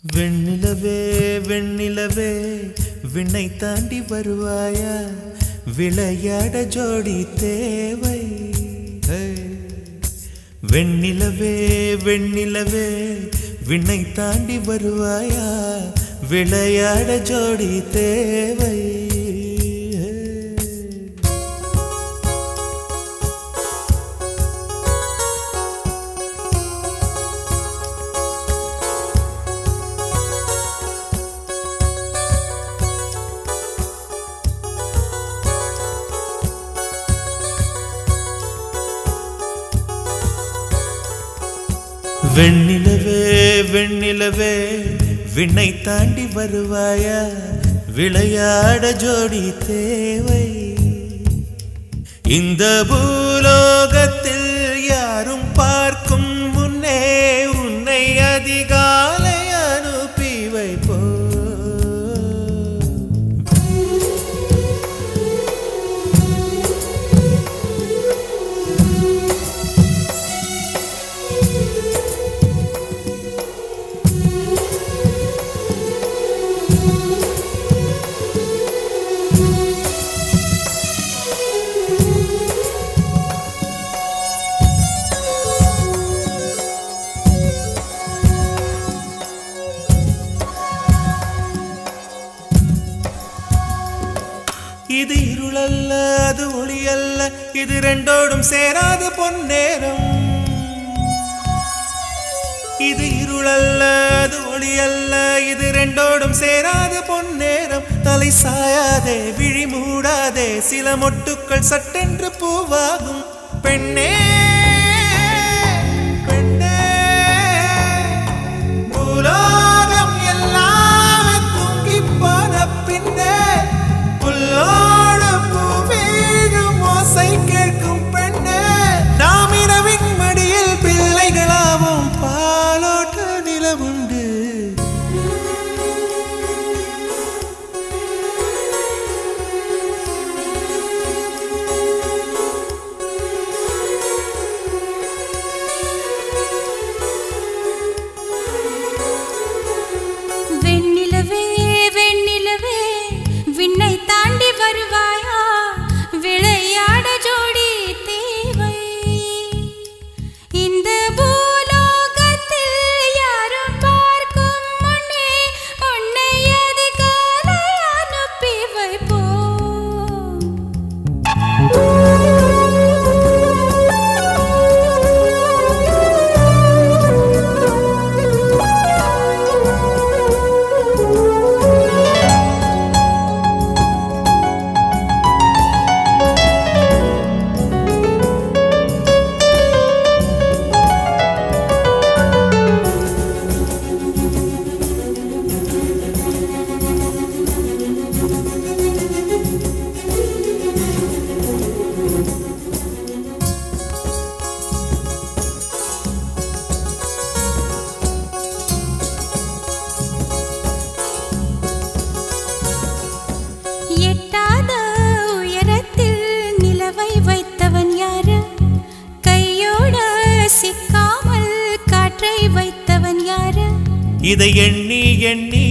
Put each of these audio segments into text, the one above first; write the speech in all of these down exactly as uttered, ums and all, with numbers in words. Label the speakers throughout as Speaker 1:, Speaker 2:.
Speaker 1: வெண்ணிலவே வெண்ணிலவே விண்ணை தாண்டி வருவாயா, விளையாட ஜோடி தேவை. வெண்ணிலவே வெண்ணிலவே விண்ணை தாண்டி வருவாயா, விளையாட ஜோடி தேவை. வெண்ணிலவே வெண்ணிலவே விண்ணை தாண்டி வருவாயா, விளையாட ஜோடி தேவை. இந்த பூலோகத்தில் யாரும் பார்க்கும் முன்னே உன்னை அதிகாலை அனுப்பி வைப்போ. இது இருளல்ல அது ஒளியல்ல, இது ரெண்டோடும் சேராத பொன்னேரம். இது இருளல்ல அது ஒளியல்ல, இது ரெண்டோடும் சேராத பொன்னேரம். தலை சாயாதே விழி மூடாதே, சில மொட்டுக்கள் சட்டென்று பூவாகும். பெண்ணே பெண்ணே பூலோகம் எல்லாமே தூங்கி போன பின்னே புல்லோடு பூவீழும் ஓசை கேட்கும் பெண்ணே. நாம் இரவின் மடியில் பிள்ளைகளாவும் பாலோட்ட நிலவுண்டு.
Speaker 2: வெண்ணிலவே வெண்ணிலவே விண்ணை தாண்டி வருவாயா, விளையாட ஜோடி தேவை. இந்த பூலோகத்தில் யாரும் பார்க்கும் முன்னே உன்னை அதிகாலை அனுப்பி வைப்போ. எட்டாத உயரத்தில் நிலவை வைத்தவன் யாரு, கையோட சிக்காமல் காற்றை வைத்தவன் யாரு.
Speaker 1: இதை எண்ணி எண்ணி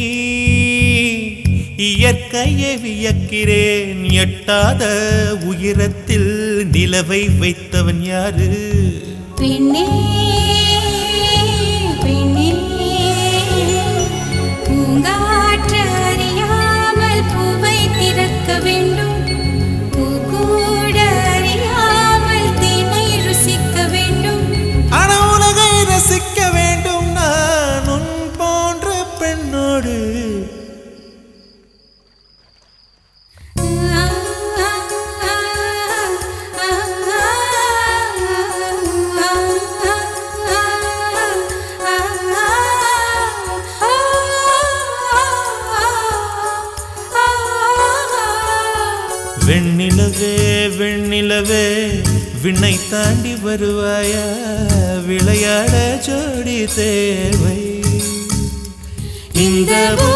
Speaker 1: இயற்கையை வியக்கிறேன். எட்டாத உயரத்தில் நிலவை வைத்தவன் யாரு.
Speaker 2: பெண்ணே பெண்ணே பூங்காற்று அறியாமல் பூவை திறக்க வேண்டும், பூ கூட அறியாமல் தேனை ருசிக்க வேண்டும்.
Speaker 1: ஆனா உலகை ரசிக்க வேண்டும் நான் உன் போன்ற பெண்ணோடு. வெண்ணிலவே வெண்ணிலவே விண்ணை தாண்டி வருவாயா, விளையாட ஜோடி தேவை. இந்த